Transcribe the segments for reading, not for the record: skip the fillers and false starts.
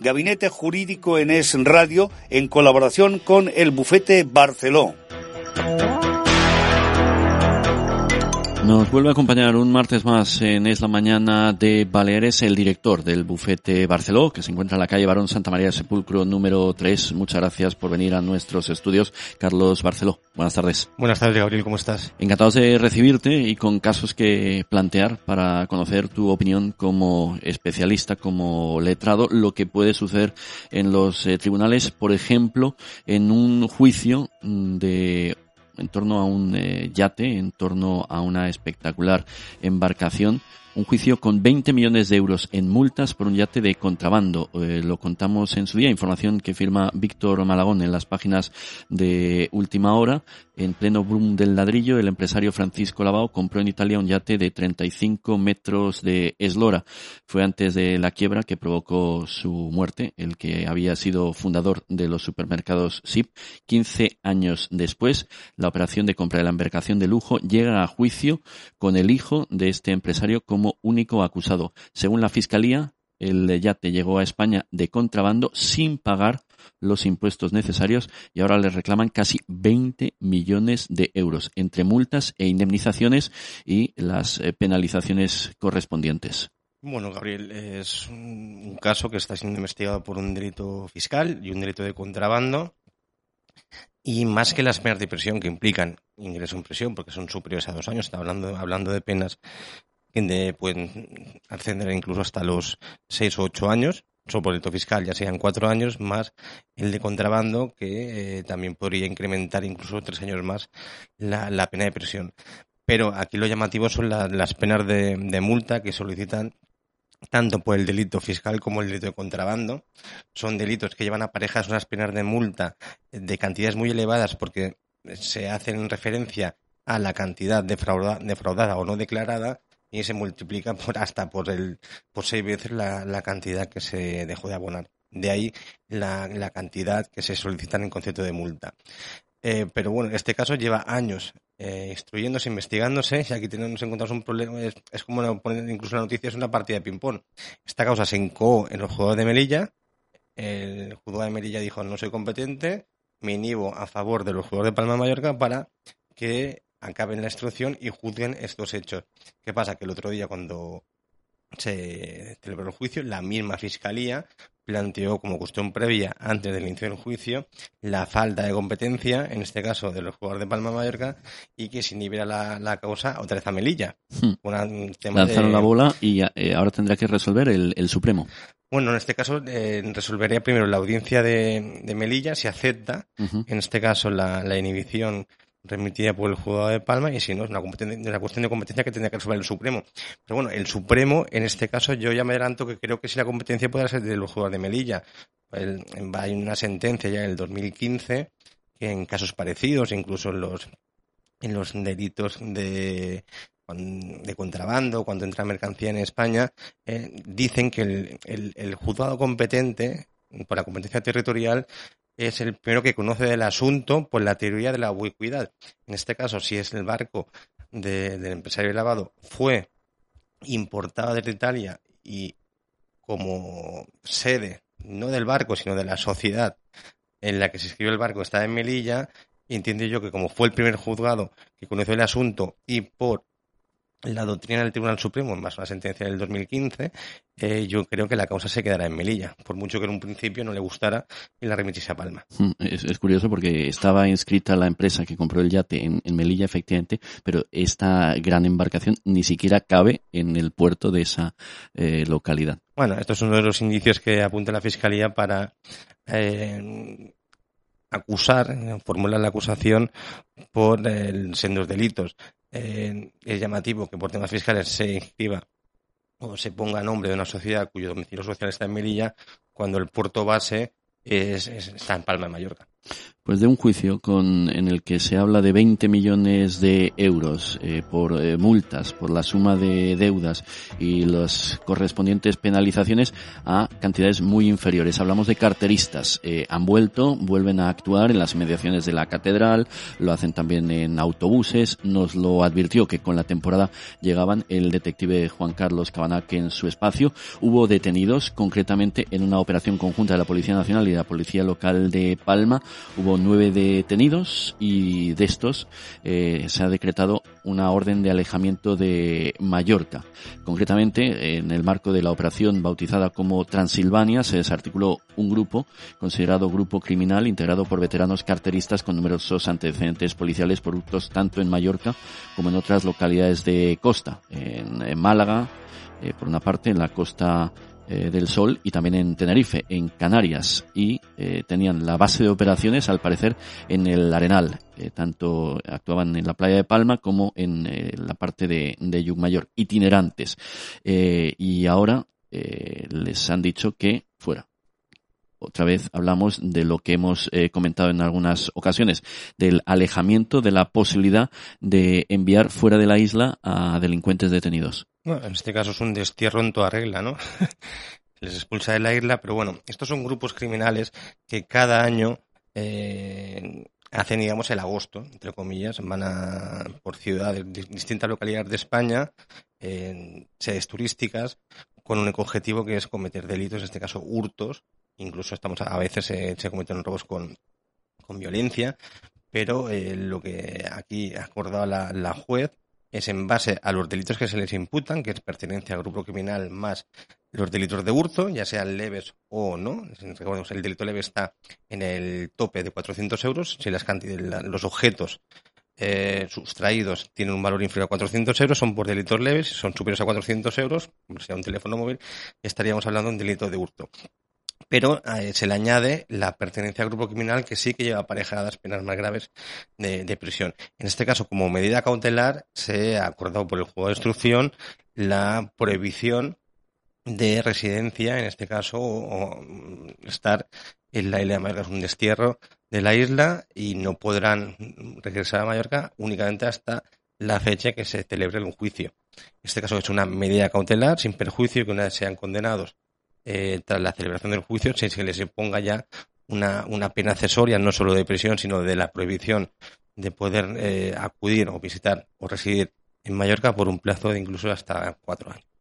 Gabinete Jurídico en Es Radio, en colaboración con el Bufete Barceló. Nos vuelve a acompañar un martes más en Es la Mañana de Baleares el director del Bufete Barceló, que se encuentra en la calle Barón Santa María del Sepulcro número 3. Muchas gracias por venir a nuestros estudios. Carlos Barceló, buenas tardes. Buenas tardes, Gabriel, ¿cómo estás? Encantados de recibirte y con casos que plantear para conocer tu opinión como especialista, como letrado, lo que puede suceder en los tribunales, por ejemplo, en un juicio en torno a un yate, en torno a una espectacular embarcación. Un juicio con 20 millones de euros en multas por un yate de contrabando. Lo contamos en su día, información que firma Víctor Malagón en las páginas de Última Hora. En pleno boom del ladrillo, el empresario Francisco Lavao compró en Italia un yate de 35 metros de eslora. Fue antes de la quiebra que provocó su muerte, el que había sido fundador de los supermercados SIP. 15 años después, la operación de compra de la embarcación de lujo llega a juicio con el hijo de este empresario como único acusado. Según la Fiscalía, el yate llegó a España de contrabando sin pagar los impuestos necesarios y ahora le reclaman casi 20 millones de euros entre multas e indemnizaciones y las penalizaciones correspondientes. Bueno, Gabriel, es un caso que está siendo investigado por un delito fiscal y un delito de contrabando, y más que las penas de prisión que implican ingreso en prisión, porque son superiores a 2 años, está hablando de penas que pueden ascender incluso hasta los 6 o 8 años. Solo por el delito fiscal ya serían 4 años, más el de contrabando, que también podría incrementar incluso 3 años más la pena de prisión. Pero aquí lo llamativo son las penas de multa que solicitan tanto por el delito fiscal como el delito de contrabando. Son delitos que llevan aparejadas unas penas de multa de cantidades muy elevadas porque se hacen referencia a la cantidad defraudada o no declarada, y se multiplica por 6 veces la cantidad que se dejó de abonar. De ahí la cantidad que se solicitan en concepto de multa. Pero bueno, este caso lleva años instruyéndose, investigándose, y aquí nos encontramos un problema. Es como poner incluso la noticia, es una partida de ping-pong. Esta causa se incoó en el juzgado de Melilla. El juzgado de Melilla dijo: no soy competente, me inhibo a favor de los juzgados de Palma de Mallorca para que acaben la instrucción y juzguen estos hechos. ¿Qué pasa? Que el otro día, cuando se celebró el juicio, la misma Fiscalía planteó como cuestión previa, antes del inicio del juicio, la falta de competencia, en este caso de los jugadores de Palma de Mallorca, y que se inhibiera la causa otra vez a Melilla. Lanzaron la bola y ahora tendrá que resolver el Supremo. Bueno, en este caso resolvería primero la audiencia de Melilla, si acepta, en este caso la inhibición remitida por el juzgado de Palma, y si no, es una cuestión de competencia que tendría que resolver el Supremo. Pero bueno, el Supremo, en este caso, yo ya me adelanto que creo que si la competencia puede ser de los juzgados de Melilla. Hay una sentencia ya en el 2015 que en casos parecidos, incluso en los delitos de contrabando, cuando entra mercancía en España, dicen que el juzgado competente por la competencia territorial es el primero que conoce del asunto por la teoría de la ubicuidad. En este caso, si es el barco del empresario Lavao fue importado desde Italia y como sede, no del barco, sino de la sociedad en la que se escribe el barco, está en Melilla, entiendo yo que como fue el primer juzgado que conoció el asunto y por la doctrina del Tribunal Supremo, en base a una sentencia del 2015, yo creo que la causa se quedará en Melilla, por mucho que en un principio no le gustara y la remitiese a Palma. Es curioso porque estaba inscrita la empresa que compró el yate en Melilla, efectivamente, pero esta gran embarcación ni siquiera cabe en el puerto de esa localidad. Bueno, estos son uno de los indicios que apunta la Fiscalía para formular la acusación por sendos delitos. Es llamativo que por temas fiscales se inscriba o se ponga nombre de una sociedad cuyo domicilio social está en Melilla, cuando el puerto base está en Palma de Mallorca. Pues de un juicio en el que se habla de 20 millones de euros por multas, por la suma de deudas y las correspondientes penalizaciones a cantidades muy inferiores. Hablamos de carteristas. Vuelven a actuar en las inmediaciones de la catedral, lo hacen también en autobuses. Nos lo advirtió que con la temporada llegaban el detective Juan Carlos Cabanac en su espacio. Hubo detenidos, concretamente en una operación conjunta de la Policía Nacional y la Policía Local de Palma. Hubo 9 detenidos y de estos se ha decretado una orden de alejamiento de Mallorca. Concretamente, en el marco de la operación bautizada como Transilvania, se desarticuló un grupo considerado grupo criminal integrado por veteranos carteristas con numerosos antecedentes policiales por hurtos tanto en Mallorca como en otras localidades de costa, en Málaga, por una parte, en la Costa del Sol, y también en Tenerife, en Canarias, y tenían la base de operaciones, al parecer, en el Arenal. Tanto actuaban en la playa de Palma como en la parte de Llucmajor, itinerantes. Y ahora les han dicho que fuera. Otra vez hablamos de lo que hemos comentado en algunas ocasiones, del alejamiento, de la posibilidad de enviar fuera de la isla a delincuentes detenidos. Bueno, en este caso es un destierro en toda regla, ¿no? Les expulsa de la isla, pero bueno, estos son grupos criminales que cada año hacen, digamos, el agosto, entre comillas, van por ciudades, distintas localidades de España, sedes turísticas, con un único objetivo que es cometer delitos, en este caso hurtos. Incluso a veces se cometen robos con violencia, pero lo que aquí ha acordado la juez es en base a los delitos que se les imputan, que es pertenencia al grupo criminal más los delitos de hurto, ya sean leves o no. Recordemos, el delito leve está en el tope de 400 euros. Si los objetos sustraídos tienen un valor inferior a 400 euros, son por delitos leves. Si son superiores a 400 euros, como sea un teléfono móvil, estaríamos hablando de un delito de hurto. Pero se le añade la pertenencia al grupo criminal, que sí que lleva aparejadas penas más graves de prisión. En este caso, como medida cautelar, se ha acordado por el juzgado de instrucción la prohibición de residencia, en este caso, o estar en la isla de Mallorca. Es un destierro de la isla y no podrán regresar a Mallorca únicamente hasta la fecha que se celebre el juicio. En este caso es una medida cautelar sin perjuicio que una vez sean condenados tras la celebración del juicio se les imponga ya una pena accesoria, no solo de prisión, sino de la prohibición de poder acudir o visitar o residir en Mallorca por un plazo de incluso hasta 4 años.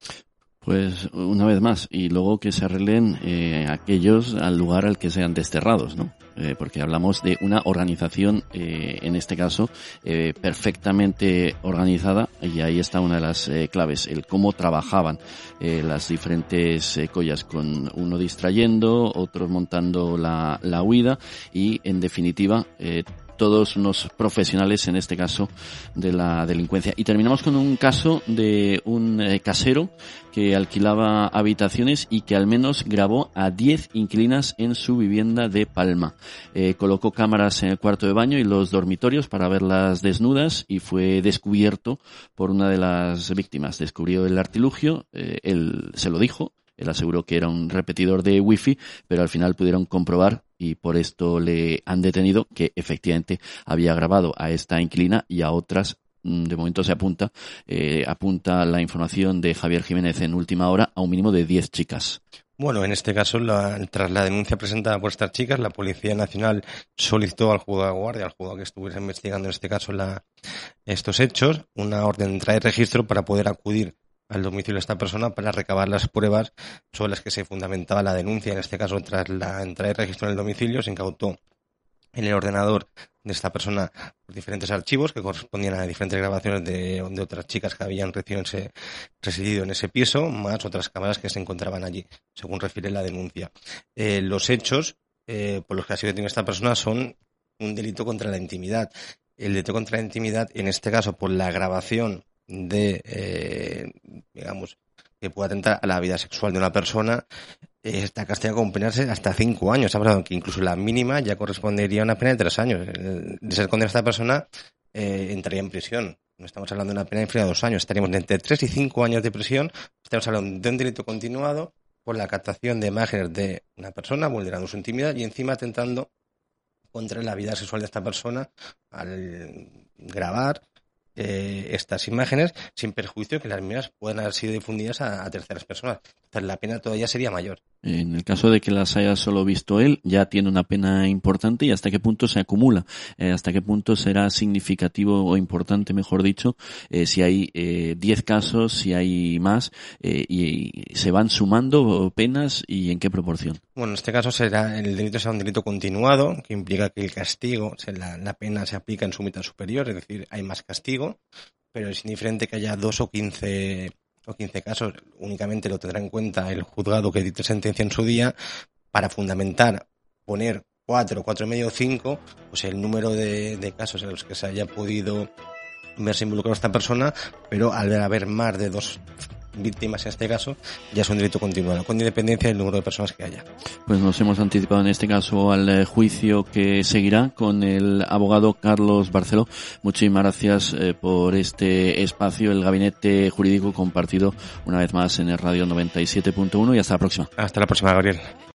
Pues una vez más, y luego que se arreglen aquellos al lugar al que sean desterrados, ¿no? Porque hablamos de una organización, en este caso, perfectamente organizada, y ahí está una de las claves, el cómo trabajaban las diferentes collas, con uno distrayendo, otros montando la huida, y en definitiva todos unos profesionales, en este caso, de la delincuencia. Y terminamos con un caso de un casero que alquilaba habitaciones y que al menos grabó a 10 inquilinas en su vivienda de Palma. Colocó cámaras en el cuarto de baño y los dormitorios para verlas desnudas y fue descubierto por una de las víctimas. Descubrió el artilugio, él se lo dijo. Él aseguró que era un repetidor de wifi, pero al final pudieron comprobar, y por esto le han detenido, que efectivamente había grabado a esta inquilina y a otras. De momento se apunta la información de Javier Jiménez en última hora a un mínimo de 10 chicas. Bueno, en este caso, tras la denuncia presentada por estas chicas, la Policía Nacional solicitó al juzgado de guardia, al juzgado que estuviera investigando en este caso estos hechos, una orden de entrada y registro para poder acudir al domicilio de esta persona para recabar las pruebas sobre las que se fundamentaba la denuncia. En este caso, tras la entrada y registro en el domicilio, se incautó en el ordenador de esta persona diferentes archivos que correspondían a diferentes grabaciones de otras chicas que habían residido en ese piso, más otras cámaras que se encontraban allí, según refiere la denuncia. Los hechos por los que ha sido detenida esta persona son un delito contra la intimidad. El delito contra la intimidad, en este caso, por la grabación digamos, que pueda atentar a la vida sexual de una persona, está castigado con penarse hasta 5 años. Ha hablado que incluso la mínima ya correspondería a una pena de 3 años. De ser condenada esta persona, entraría en prisión. No estamos hablando de una pena inferior a 2 años. Estaríamos de entre 3 y 5 años de prisión. Estamos hablando de un delito continuado por la captación de imágenes de una persona, vulnerando su intimidad y encima atentando contra la vida sexual de esta persona al grabar estas imágenes, sin perjuicio que las mismas puedan haber sido difundidas a terceras personas. Entonces la pena todavía sería mayor. En el caso de que las haya solo visto él, ya tiene una pena importante. ¿Y hasta qué punto se acumula? ¿Hasta qué punto será significativo o importante, mejor dicho, si hay 10 casos, si hay más, y se van sumando penas y en qué proporción? Bueno, en este caso el delito será un delito continuado, que implica que el castigo, la pena se aplica en su mitad superior, es decir, hay más castigo, pero es indiferente que haya 2 o 15 casos, únicamente lo tendrá en cuenta el juzgado que dicte sentencia en su día para fundamentar, poner 4 y medio o 5, pues el número de casos en los que se haya podido verse involucrado esta persona, pero al haber más de 2 víctimas en este caso, ya es un delito continuado, con independencia del número de personas que haya. Pues nos hemos anticipado en este caso al juicio que seguirá con el abogado Carlos Barceló. Muchísimas gracias por este espacio, el gabinete jurídico compartido una vez más en el Radio 97.1 y hasta la próxima. Hasta la próxima, Gabriel.